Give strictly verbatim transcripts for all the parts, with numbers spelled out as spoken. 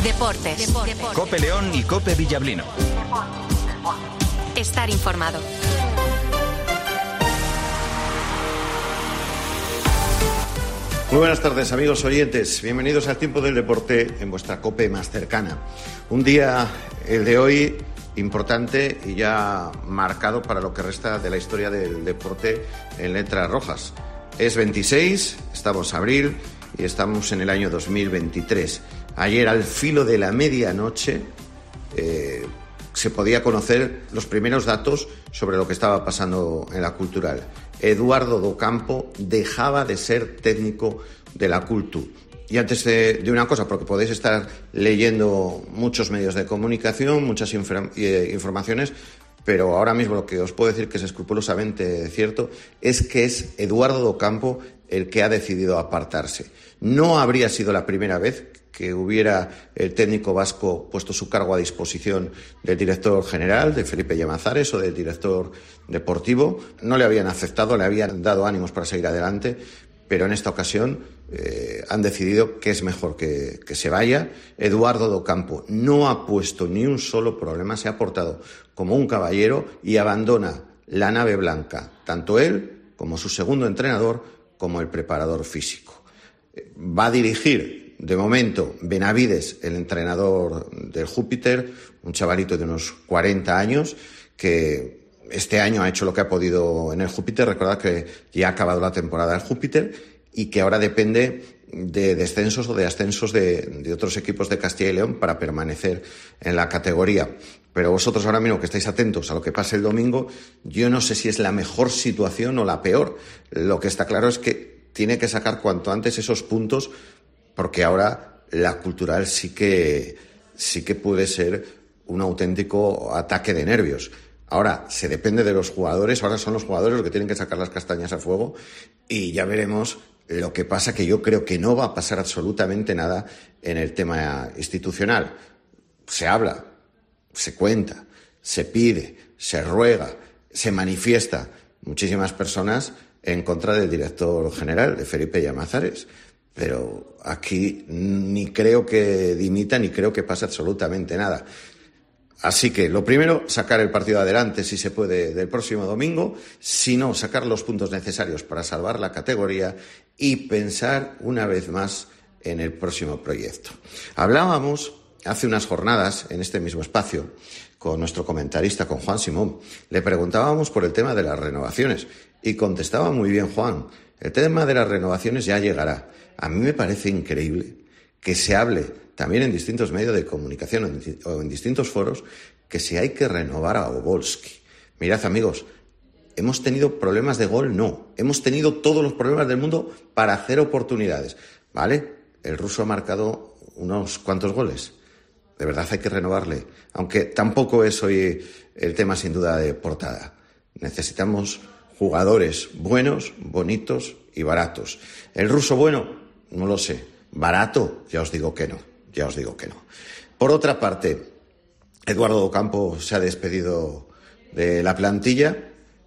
Deportes. Deportes. COPE León y COPE Villablino. Estar informado. Muy buenas tardes, amigos oyentes. Bienvenidos al tiempo del deporte en vuestra COPE más cercana. Un día, el de hoy, importante y ya marcado para lo que resta de la historia del deporte en letras rojas. Es veintiséis, estamos en abril y estamos en el año dos mil veintitrés. Ayer, al filo de la medianoche, eh, se podía conocer los primeros datos sobre lo que estaba pasando en la Cultural. Eduardo Docampo dejaba de ser técnico de la Cultu. Y antes de, de una cosa, porque podéis estar leyendo muchos medios de comunicación, muchas infor- eh, informaciones, pero ahora mismo lo que os puedo decir que es escrupulosamente cierto es que es Eduardo Docampo el que ha decidido apartarse. No habría sido la primera vez que hubiera el técnico vasco puesto su cargo a disposición del director general, de Felipe Llamazares, o del director deportivo. No le habían aceptado, le habían dado ánimos para seguir adelante, pero en esta ocasión eh, han decidido que es mejor que, que se vaya. Eduardo Docampo no ha puesto ni un solo problema, se ha portado como un caballero y abandona la nave blanca, tanto él como su segundo entrenador, como el preparador físico. Va a dirigir, de momento, Benavides, el entrenador del Júpiter, un chavalito de unos cuarenta años, que este año ha hecho lo que ha podido en el Júpiter. Recordad que ya ha acabado la temporada del Júpiter y que ahora depende de descensos o de ascensos de, de otros equipos de Castilla y León para permanecer en la categoría. Pero vosotros ahora mismo que estáis atentos a lo que pase el domingo, yo no sé si es la mejor situación o la peor. Lo que está claro es que tiene que sacar cuanto antes esos puntos, porque ahora la Cultural sí que, sí que puede ser un auténtico ataque de nervios. Ahora, se depende de los jugadores, ahora son los jugadores los que tienen que sacar las castañas a fuego y ya veremos lo que pasa, que yo creo que no va a pasar absolutamente nada en el tema institucional. Se habla, se cuenta, se pide, se ruega, se manifiesta muchísimas personas en contra del director general, de Felipe Llamazares. Pero aquí ni creo que dimita, ni creo que pase absolutamente nada. Así que lo primero, sacar el partido adelante si se puede del próximo domingo, si no, sacar los puntos necesarios para salvar la categoría y pensar una vez más en el próximo proyecto. Hablábamos hace unas jornadas en este mismo espacio con nuestro comentarista, con Juan Simón. Le preguntábamos por el tema de las renovaciones y contestaba muy bien Juan. El tema de las renovaciones ya llegará. A mí me parece increíble que se hable también en distintos medios de comunicación o en distintos foros que si hay que renovar a Obolski. Mirad, amigos, ¿hemos tenido problemas de gol? No. Hemos tenido todos los problemas del mundo para hacer oportunidades. ¿Vale? El ruso ha marcado unos cuantos goles. De verdad hay que renovarle. Aunque tampoco es hoy el tema sin duda de portada. Necesitamos jugadores buenos, bonitos y baratos. El ruso bueno, no lo sé. Barato, ya os digo que no. Ya os digo que no. Por otra parte, Eduardo Docampo se ha despedido de la plantilla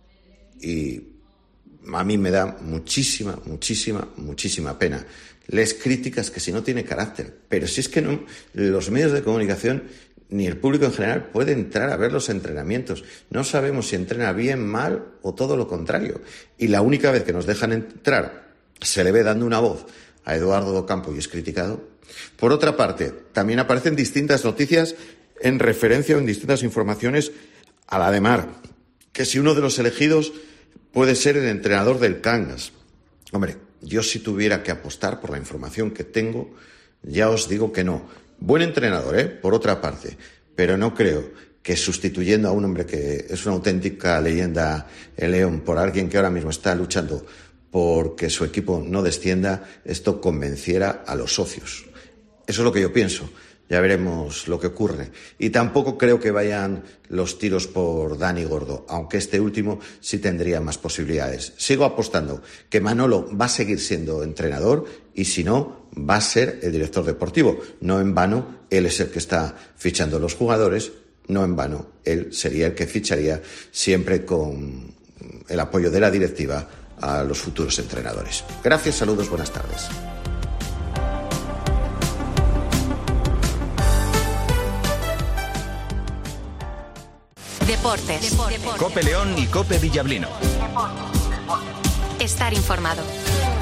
y a mí me da muchísima, muchísima, muchísima pena. Les críticas que si no tiene carácter, pero si es que no, los medios de comunicación ni el público en general puede entrar a ver los entrenamientos. No sabemos si entrena bien, mal o todo lo contrario. Y la única vez que nos dejan entrar se le ve dando una voz a Eduardo Docampo y es criticado. Por otra parte, también aparecen distintas noticias en referencia o en distintas informaciones a la de Mar, que si uno de los elegidos puede ser el entrenador del Cangas. Hombre, yo si tuviera que apostar por la información que tengo, ya os digo que no. Buen entrenador, ¿eh? Por otra parte, pero no creo que sustituyendo a un hombre que es una auténtica leyenda en León por alguien que ahora mismo está luchando porque su equipo no descienda, esto convenciera a los socios. Eso es lo que yo pienso. Ya veremos lo que ocurre. Y tampoco creo que vayan los tiros por Dani Gordo, aunque este último sí tendría más posibilidades. Sigo apostando que Manolo va a seguir siendo entrenador y si no, va a ser el director deportivo. No en vano, él es el que está fichando los jugadores. No en vano, él sería el que ficharía siempre con el apoyo de la directiva a los futuros entrenadores. Gracias, saludos, buenas tardes. Deportes. Cope León y Cope Villablino. Estar informado.